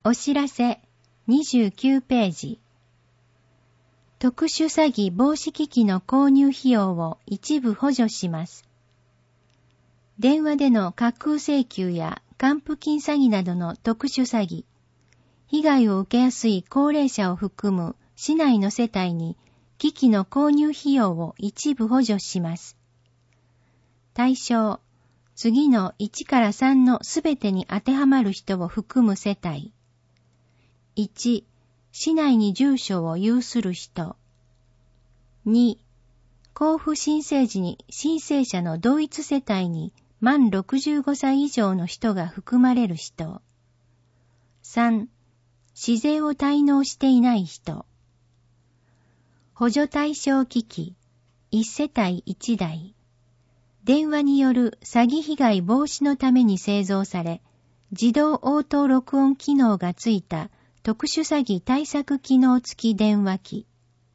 お知らせ29ページ。特殊詐欺防止機器の購入費用を一部補助します。電話での架空請求や還付金詐欺などの特殊詐欺、被害を受けやすい高齢者を含む市内の世帯に機器の購入費用を一部補助します。対象、次の1から3のすべてに当てはまる人を含む世帯。1、市内に住所を有する人。2、交付申請時に申請者の同一世帯に満65歳以上の人が含まれる人。3、市税を滞納していない人。補助対象機器、1世帯1台。電話による詐欺被害防止のために製造され、自動応答録音機能がついた特殊詐欺対策機能付き電話機。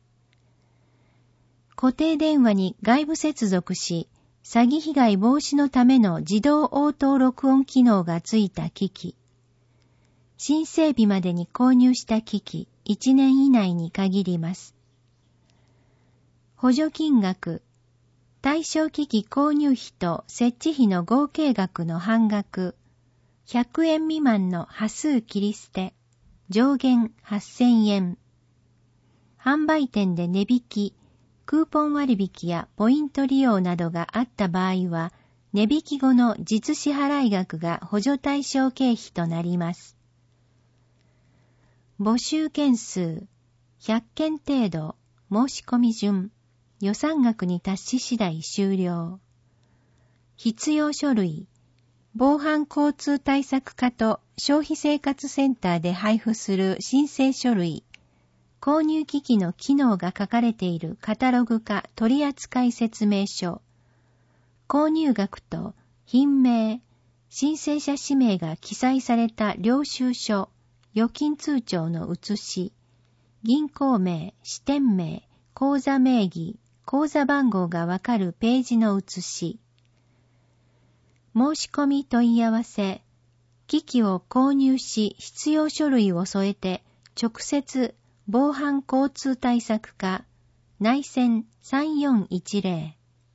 固定電話に外部接続し、詐欺被害防止のための自動応答録音機能がついた機器。申請日までに購入した機器1年以内に限ります。補助金額。対象機器購入費と設置費の合計額の半額。100円未満の端数切り捨て。上限8000円。販売店で値引き、クーポン割引やポイント利用などがあった場合は、値引き後の実支払額が補助対象経費となります。募集件数、100件程度、申し込み順、予算額に達し次第終了。必要書類、防犯交通対策課と消費生活センターで配布する申請書類、購入機器の機能が書かれているカタログか取扱説明書、購入額と品名、申請者氏名が記載された領収書、預金通帳の写し、銀行名、支店名、口座名義、口座番号がわかるページの写し、申し込み問い合わせ、機器を購入し必要書類を添えて直接防犯交通対策課内線3410。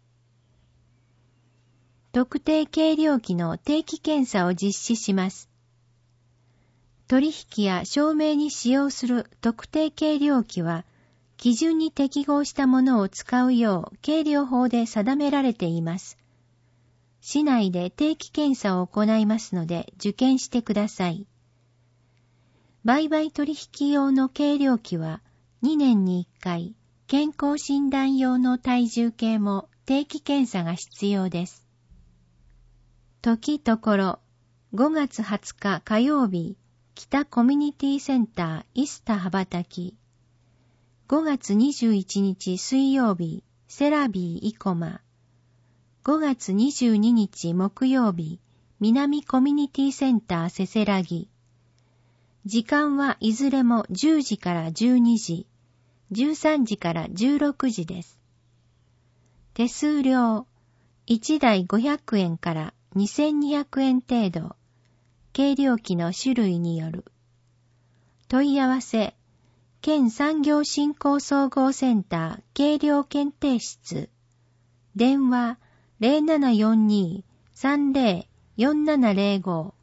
特定計量器の定期検査を実施します。取引や証明に使用する特定計量器は基準に適合したものを使うよう計量法で定められています。市内で定期検査を行いますので受検してください。売買取引用の計量器は2年に1回、健康診断用の体重計も定期検査が必要です。時ところ、5月20日火曜日、北コミュニティセンターイスタ羽ばたき。5月21日水曜日、セラビー生駒。5月22日木曜日、南コミュニティセンターせせらぎ。時間はいずれも10時から12時、13時から16時です。手数料、1台500円から2200円程度、計量器の種類による。問い合わせ、県産業振興総合センター計量検定室。電話、0742-30-4705。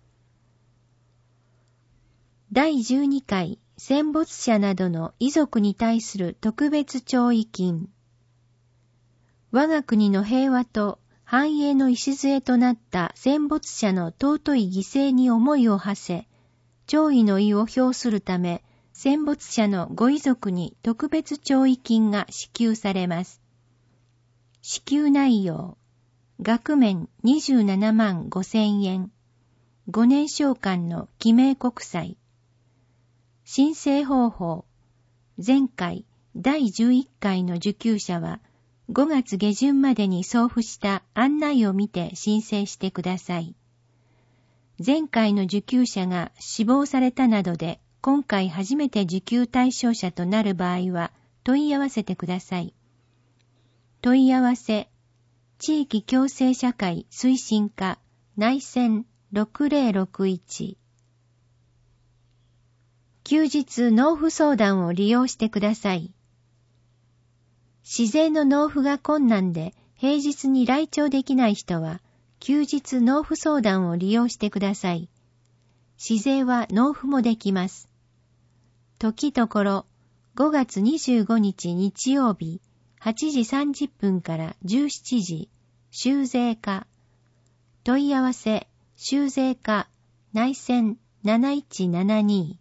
第12回戦没者などの遺族に対する特別弔意金。我が国の平和と繁栄の礎となった戦没者の尊い犠牲に思いを馳せ、弔意の意を表するため、戦没者のご遺族に特別弔意金が支給されます。支給内容、額面27万5000円、5年償還の記名国債。申請方法、前回第11回の受給者は5月下旬までに送付した案内を見て申請してください。前回の受給者が死亡されたなどで今回初めて受給対象者となる場合は問い合わせてください。問い合わせ、地域共生社会推進課内線6061 休日納付相談を利用してください。市税の納付が困難で平日に来庁できない人は、休日納付相談を利用してください。市税は納付もできます。時ところ、5月25日日曜日、8時30分から17時、修税課。問い合わせ、修税課、内線7172。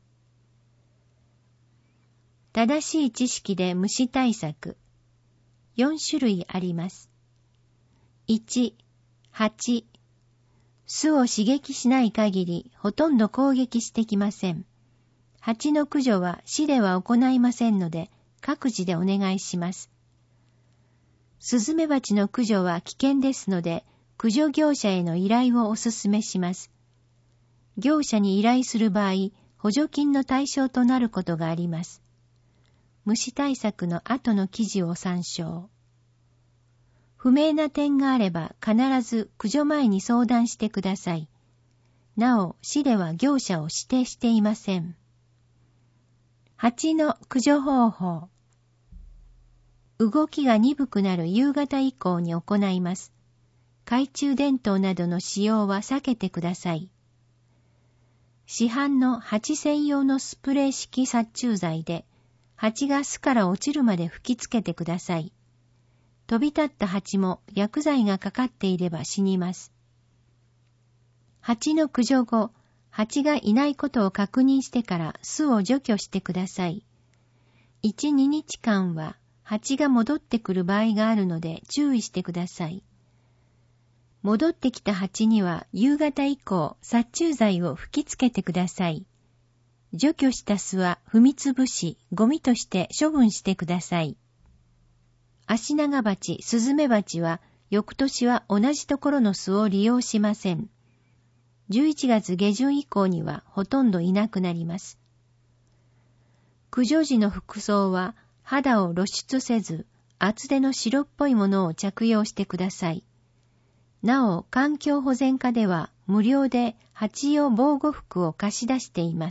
正しい知識で虫対策。4種類あります。1、蜂。巣を刺激しない限りほとんど攻撃してきません。蜂の駆除は市では行いませんので、各自でお願いします。スズメバチの駆除は危険ですので、駆除業者への依頼をお勧めします。業者に依頼する場合、補助金の対象となることがあります。虫対策の後の記事を参照。不明な点があれば必ず駆除前に相談してください。なお、市では業者を指定していません。蜂の駆除方法。動きが鈍くなる夕方以降に行います。懐中電灯などの使用は避けてください。市販の蜂専用のスプレー式殺虫剤で、蜂が巣から落ちるまで吹きつけてください。飛び立った蜂も薬剤がかかっていれば死にます。蜂の駆除後、蜂がいないことを確認してから巣を除去してください。1、2日間は蜂が戻ってくる場合があるので注意してください。戻ってきた蜂には夕方以降殺虫剤を吹きつけてください。除去した巣は踏みつぶし、ゴミとして処分してください。アシナガバチ、スズメバチは翌年は同じところの巣を利用しません。11月下旬以降にはほとんどいなくなります。駆除時の服装は肌を露出せず、厚手の白っぽいものを着用してください。なお、環境保全課では無料で蜂用防護服を貸し出しています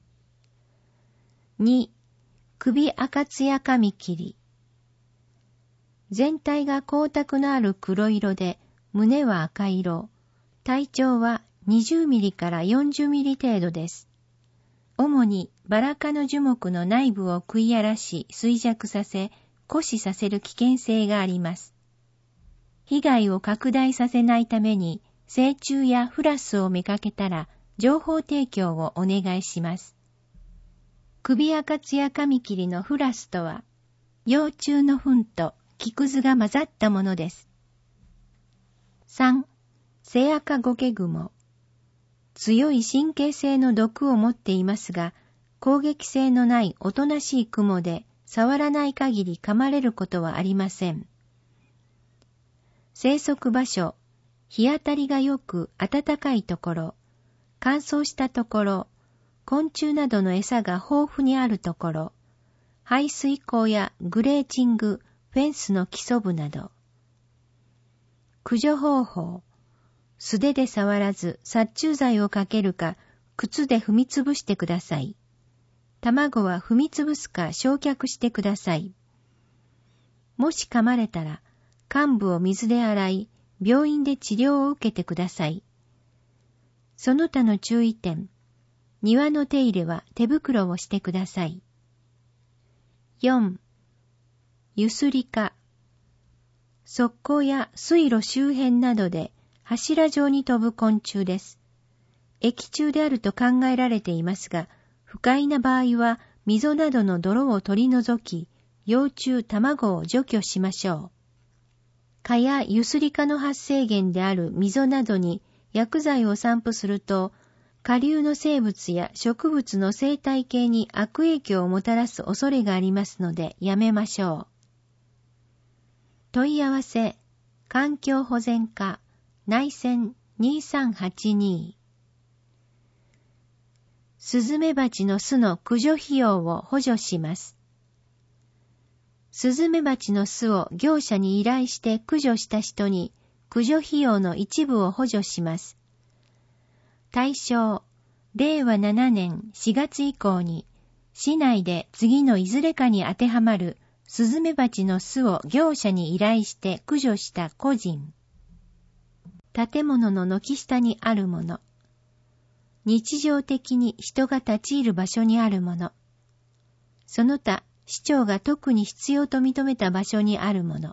。2、首赤ツヤカミキリ。全体が光沢のある黒色で、胸は赤色、体長は20ミリから40ミリ程度です。主にバラ科の樹木の内部を食い荒らし、衰弱させ、枯死させる危険性があります。被害を拡大させないために、成虫やフラスを見かけたら、情報提供をお願いします。首赤ツヤカミキリのフラスとは、幼虫の糞と木くずが混ざったものです。3、セアカゴケグモ。強い神経性の毒を持っていますが、攻撃性のないおとなしいクモで、触らない限り噛まれることはありません。生息場所、日当たりが良く暖かいところ、乾燥したところ、昆虫などの餌が豊富にあるところ、排水溝やグレーチング、フェンスの基礎部など。駆除方法。素手で触らず殺虫剤をかけるか、靴で踏みつぶしてください。卵は踏みつぶすか焼却してください。もし噛まれたら、患部を水で洗い、病院で治療を受けてください。その他の注意点。庭の手入れは手袋をしてください。4. ユスリカ。側溝や水路周辺などで柱状に飛ぶ昆虫です。液中であると考えられていますが、不快な場合は溝などの泥を取り除き、幼虫卵を除去しましょう。蚊やユスリカの発生源である溝などに薬剤を散布すると、下流の生物や植物の生態系に悪影響をもたらす恐れがありますのでやめましょう。問い合わせ、環境保全課、内線2382。スズメバチの巣の駆除費用を補助します。スズメバチの巣を業者に依頼して駆除した人に駆除費用の一部を補助します。対象、令和7年4月以降に市内で次のいずれかに当てはまるスズメバチの巣を業者に依頼して駆除した個人。建物の軒下にあるもの。日常的に人が立ち入る場所にあるもの。その他、市長が特に必要と認めた場所にあるもの。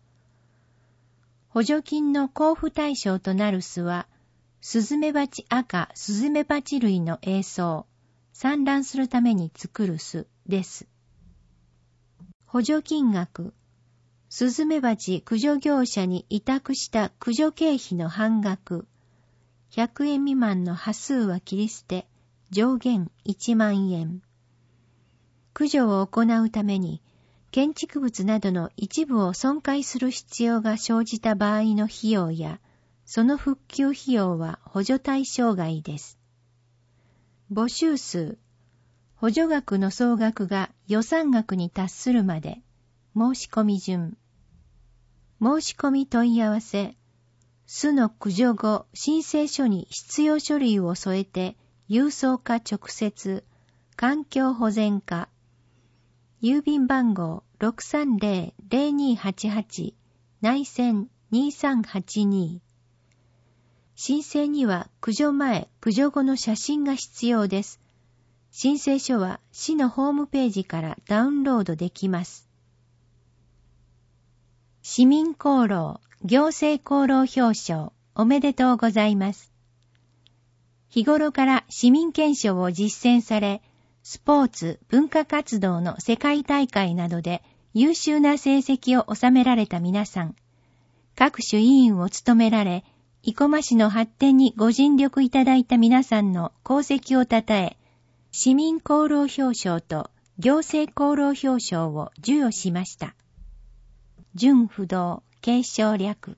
補助金の交付対象となる巣は、スズメバチ赤スズメバチ類の営巣、産卵するために作る巣です。補助金額、スズメバチ駆除業者に委託した駆除経費の半額、100円未満の端数は切り捨て、上限1万円。駆除を行うために、建築物などの一部を損壊する必要が生じた場合の費用や、その復旧費用は補助対象外です。募集数、補助額の総額が予算額に達するまで、申し込み順。申し込み問い合わせ、巣の駆除後、申請書に必要書類を添えて、郵送か直接、環境保全課、郵便番号 630-0288 内線2382。申請には駆除前、駆除後の写真が必要です。申請書は市のホームページからダウンロードできます。市民功労、行政功労表彰、おめでとうございます。日頃から市民憲章を実践され、スポーツ、文化活動の世界大会などで優秀な成績を収められた皆さん、各種委員を務められ、生駒市の発展にご尽力いただいた皆さんの功績をたたえ、市民功労表彰と行政功労表彰を授与しました。準不動、継承略。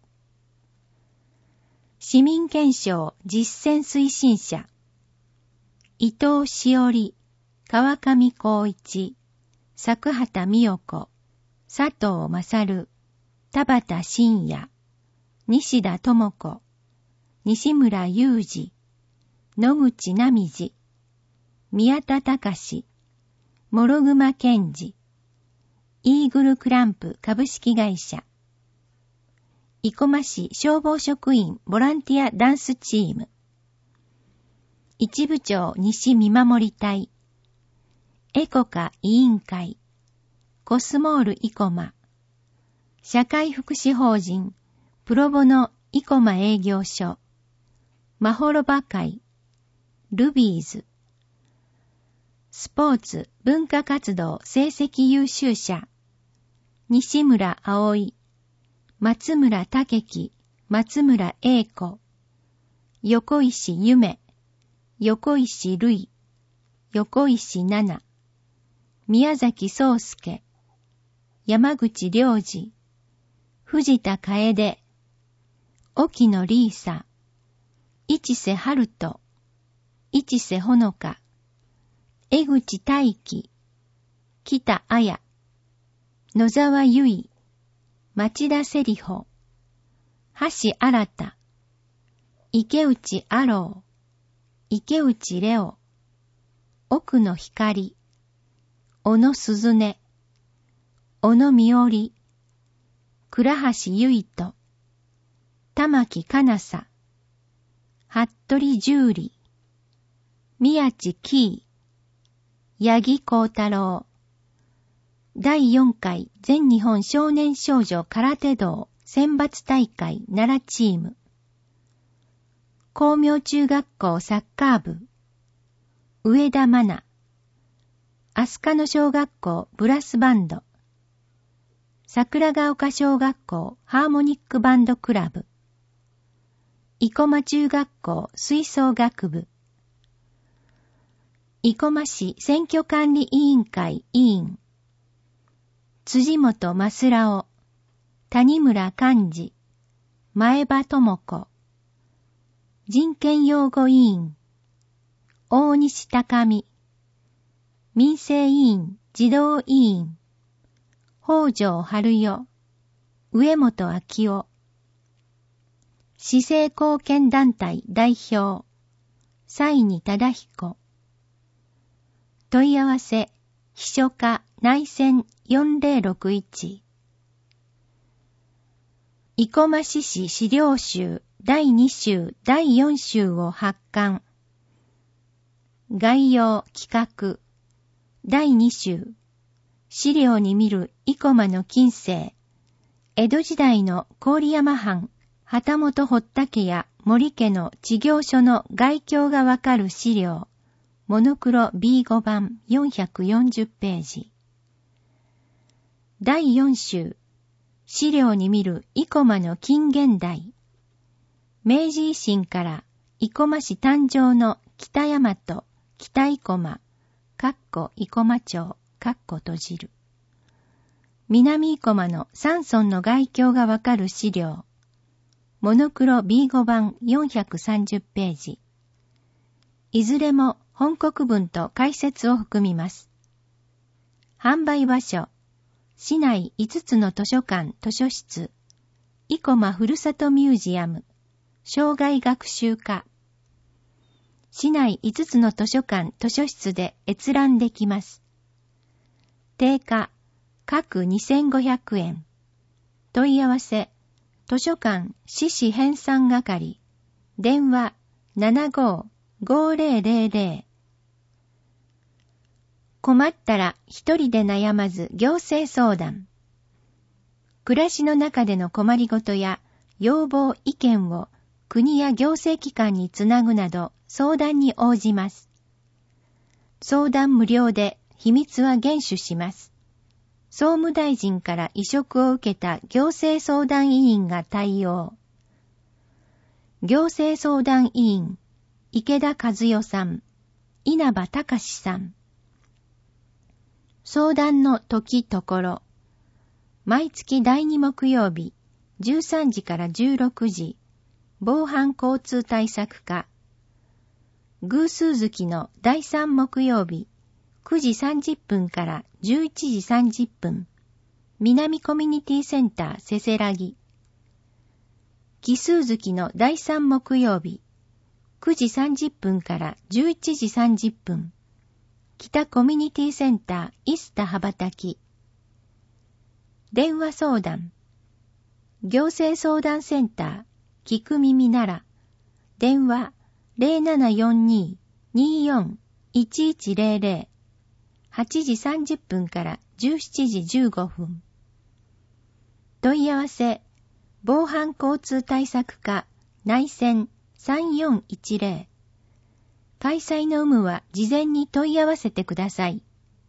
市民憲章実践推進者、伊藤詩織、川上光一、作畑美代子、佐藤勝、田畑真也、西田智子、西村雄二、野口奈美次、宮田隆、諸熊健二、イーグルクランプ株式会社、生駒市消防職員ボランティアダンスチーム、一部長西見守り隊、エコカ委員会、コスモール生駒、社会福祉法人、プロボノ生駒営業所、マホロバ会、ルビーズ、スポーツ文化活動成績優秀者、西村葵、松村武樹、松村英子、横石夢、横石瑠衣、横石奈々、宮崎宗介、山口良二、藤田楓、沖野リーサ、市瀬春人、市瀬ほのか、江口大輝、北彩、野沢由衣、町田セリホ、橋新、池内アロー、池内レオ、奥野光、小野鈴音、小野美織、倉橋結人、玉木かなさ、服部十里、宮地キー、八木幸太郎、第4回全日本少年少女空手道選抜大会奈良チーム、光明中学校サッカー部、上田真奈、飛鳥野小学校ブラスバンド、桜ヶ丘小学校ハーモニックバンドクラブ、生駒中学校吹奏楽部、生駒市選挙管理委員会委員、辻本益良、谷村寛治、前場智子、人権擁護委員、大西高美、民生委員児童委員、北条春代、上本昭夫、市政貢献団体代表、西仁忠彦、 問い合わせ、秘書課内線4061。生駒市史資料集第2集第4集を発刊。概要企画第2集。資料に見る生駒の近世。江戸時代の郡山藩、旗本堀田家や森家の知行所の概況がわかる資料。モノクロ B5 番440ページ。第4集。資料に見る生駒の近現代。明治維新から生駒市誕生の北大和、北生駒、生駒町、閉じる。南生駒の3村の概況がわかる資料。モノクロ B5 番430ページ。いずれも本国文と解説を含みます。販売場所。市内5つの図書館・図書室。生駒ふるさとミュージアム。生涯学習課。市内5つの図書館・図書室で閲覧できます。定価、各2500円。問い合わせ、図書館市史編纂係。電話75-5000。困ったら一人で悩まず行政相談。暮らしの中での困りごとや要望意見を国や行政機関につなぐなど相談に応じます。相談無料で秘密は厳守します。総務大臣から委嘱を受けた行政相談委員が対応。行政相談委員、池田和代さん、稲葉隆さん。相談の時ところ。毎月第2木曜日、13時から16時、防犯交通対策課。偶数月の第3木曜日、9時30分から11時30分、南コミュニティセンターせせらぎ。奇数月の第3木曜日、9時30分から11時30分、北コミュニティセンターイスタ羽ばたき。電話相談。行政相談センター、聞く耳なら。電話0742-24-1100。8時30分から17時15分。問い合わせ、防犯交通対策課内線3410。開催の有無は事前に問い合わせてください。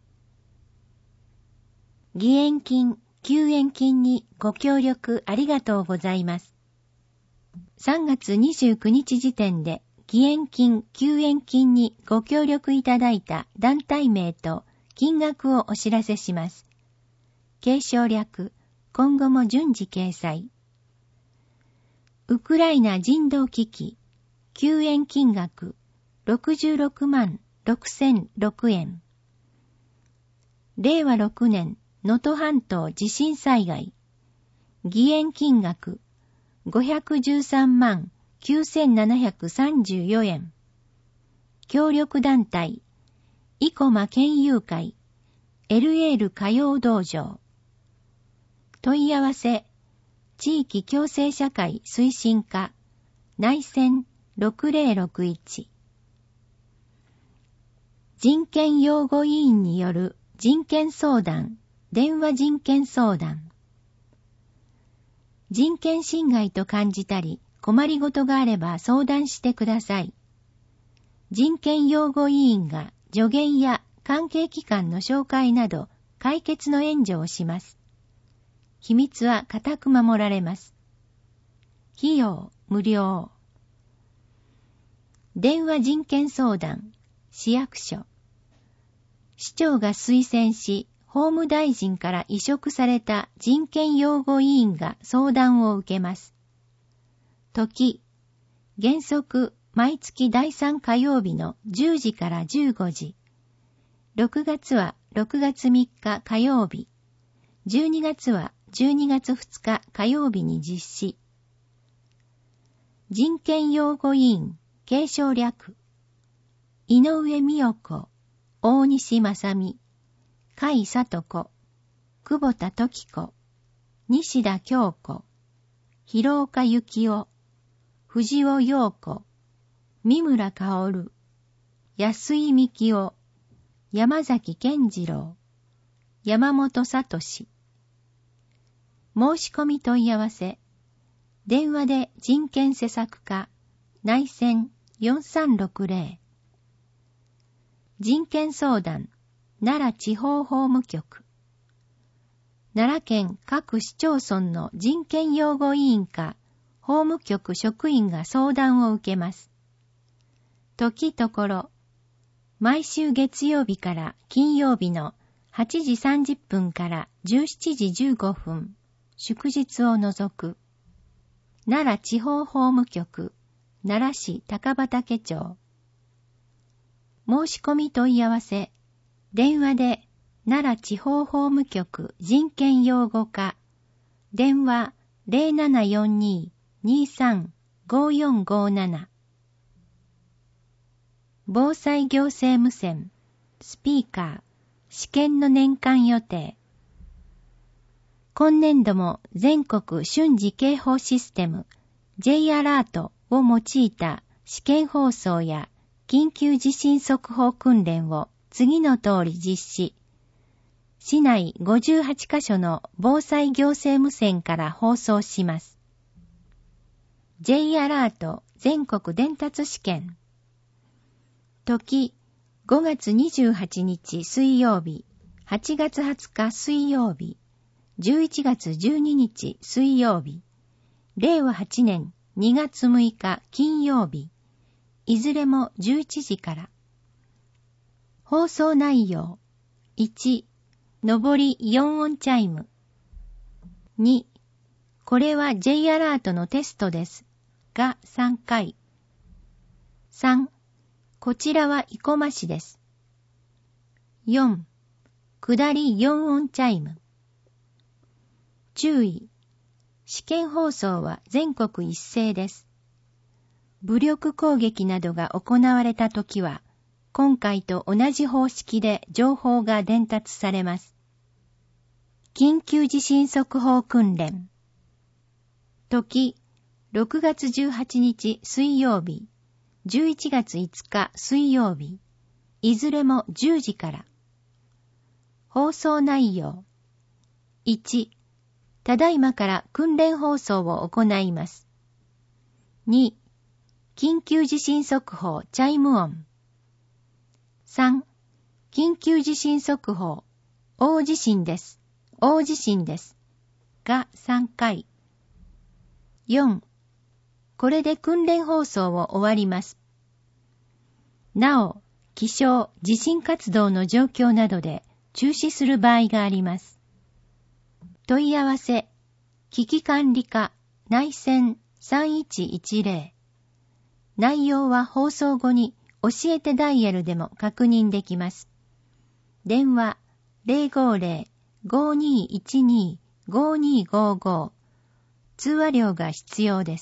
義援金、救援金にご協力ありがとうございます。3月29日時点で義援金、救援金にご協力いただいた団体名と金額をお知らせします。継承略、今後も順次掲載。ウクライナ人道危機、救援金額66万6006円。令和6年、能登半島地震災害。義援金額513万9734円。協力団体、生駒県友会、LL 歌謡道場。問い合わせ、地域共生社会推進課、内線6061。人権擁護委員による人権相談、電話人権相談。人権侵害と感じたり、困りごとがあれば相談してください。人権擁護委員が助言や関係機関の紹介など解決の援助をします。秘密は固く守られます。費用無料。電話人権相談、市役所。市長が推薦し、法務大臣から委嘱された人権擁護委員が相談を受けます。時、原則毎月第3火曜日の10時から15時。6月は6月3日火曜日。12月は12月2日火曜日に実施。人権擁護委員、継承略。井上美代子、 大西正美、甲斐聡子、久保田時子、西田京子、広岡幸夫、藤尾陽子、三村薫、安井美希夫、山崎健次郎、山本聡。申し込み問い合わせ。電話で人権施策課、内線4360。人権相談、奈良地方法務局。奈良県各市町村の人権擁護委員か法務局職員が相談を受けます。時ところ、毎週月曜日から金曜日の8時30分から17時15分、祝日を除く。奈良地方法務局、奈良市高畑町。申し込み問い合わせ。電話で奈良地方法務局人権擁護課。電話 0742-235457。防災行政無線。スピーカー。試験の年間予定。今年度も全国瞬時警報システム J アラートを用いた試験放送や緊急地震速報訓練を次の通り実施。市内58カ所の防災行政無線から放送します。J アラート全国伝達試験。時5月28日水曜日、8月20日水曜日、11月12日水曜日、令和8年2月6日金曜日、いずれも11時から。放送内容。1、上り4音チャイム。2、これは J アラートのテストです。が3回。3、こちらは生駒市です。4、下り4音チャイム。注意。試験放送は全国一斉です。武力攻撃などが行われたときは、今回と同じ方式で情報が伝達されます。緊急地震速報訓練。時、6月18日水曜日、11月5日水曜日、いずれも10時から。放送内容。1、ただいまから訓練放送を行います。2、緊急地震速報チャイム音。3、緊急地震速報、大地震です。大地震です。が3回。4、これで訓練放送を終わります。なお、気象、地震活動の状況などで中止する場合があります。問い合わせ、危機管理課、内線3110。内容は放送後に教えてダイヤルでも確認できます。電話050-5212-5255。通話料が必要です。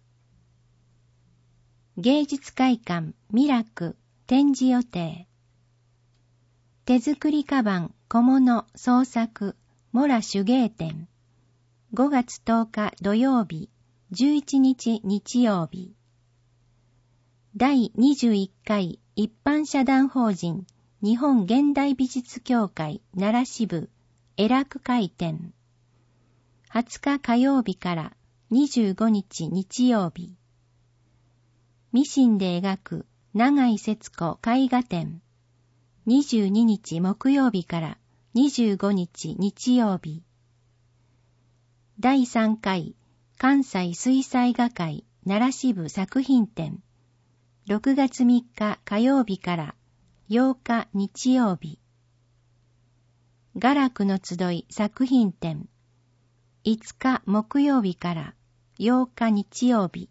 芸術会館ミラク展示予定。手作りカバン小物創作モラ手芸展。5月10日土曜日、11日日曜日。第21回一般社団法人日本現代美術協会奈良支部恵楽会展。20日火曜日から25日日曜日。ミシンで描く永井節子絵画展。22日木曜日から25日日曜日。第3回関西水彩画会奈良支部作品展。6月3日火曜日から8日日曜日。画楽の集い作品展。5日木曜日から8日日曜日。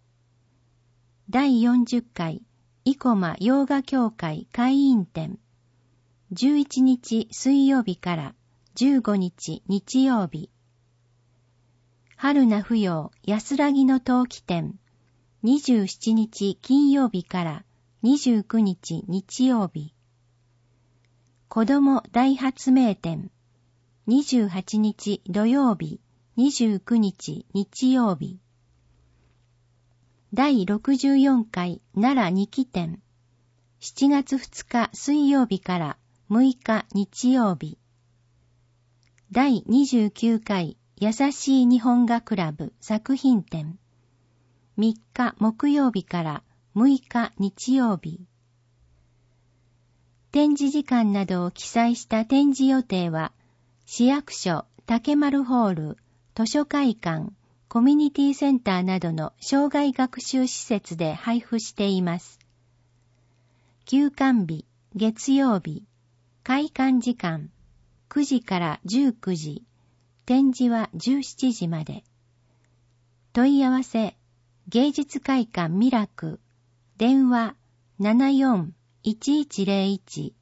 第40回生駒洋画協会会員展。11日水曜日から15日日曜日。春名芙蓉安らぎの陶器展。27日金曜日から29日日曜日。 子ども大発明展、28日土曜日、29日日曜日。第64回奈良2期展、7月2日水曜日から6日日曜日。第29回優しい日本画クラブ作品展、3日木曜日から6日日曜日。展示時間などを記載した展示予定は、市役所、竹丸ホール、図書会館、コミュニティセンターなどの障害学習施設で配布しています。休館日、月曜日、開館時間、9時から19時、展示は17時まで。問い合わせ、芸術会館ミラク、電話 74-1101